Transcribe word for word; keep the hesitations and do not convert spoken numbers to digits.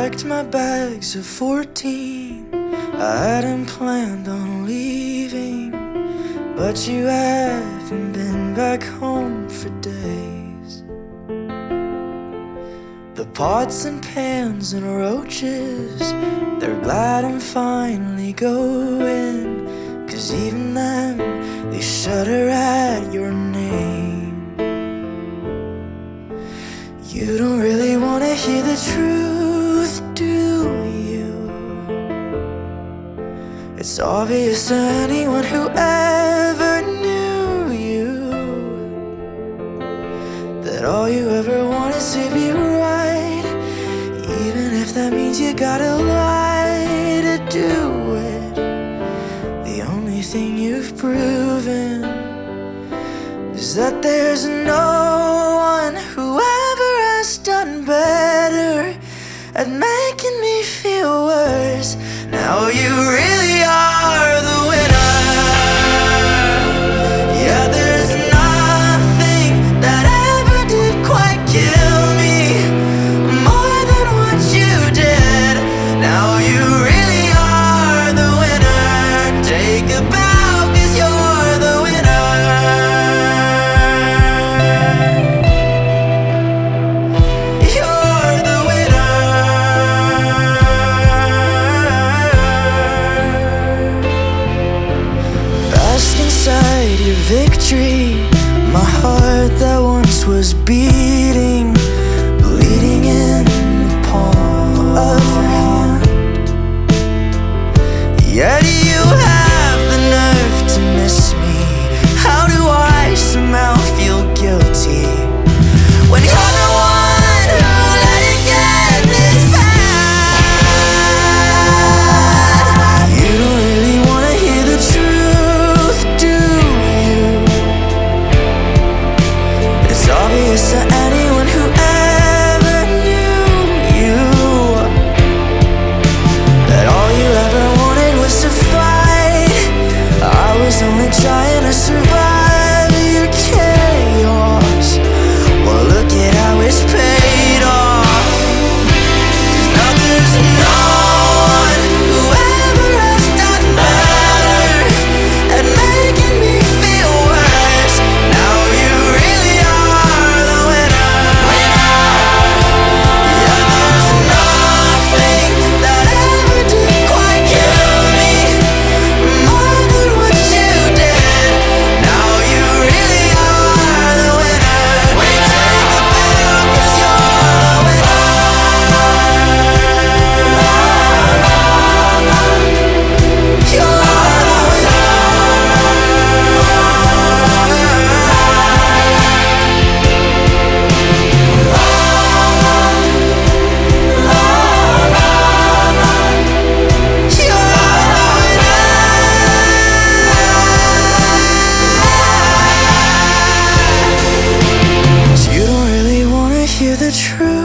packed my bags at fourteen. I hadn't planned on leaving, but you haven't been back home for days. The pots and pans and roaches, they're glad I'm finally going, 'cause even them, they shudder at your name. You don't really wanna hear the truth, do you? It's obvious to anyone who ever knew you that all you ever want is to be right, even if that means you gotta lie to do it. The only thing you've proven is that there's no one who ever has done better at making me feel worse. Now you really are the winner. Yeah, there's nothing that ever did quite kill me more than what you did. Now you really are the winner. Take a bow, 'cause you're the winner. You're the winner. Bask inside your victory. My heart that once was beating, bleeding in the palm of your hand. Yet you have the nerve to miss me. How do I somehow feel guilty when you're the one who let it get this bad? You don't really wanna hear the truth, do you? It's obvious to anyone who ever knew you that all you ever wanted was to fight. I was only trying to survive your chaos. Well, look at how it's paid off. 'Cause now there's no one who ever has done better at making me feel worse. Now you really are the winner. Yeah, there's nothing that ever did quite kill me more than what you did. Now you really are the winner. Take a bow, 'cause you're the winner. You're the winner. You don't really wanna hear the truth.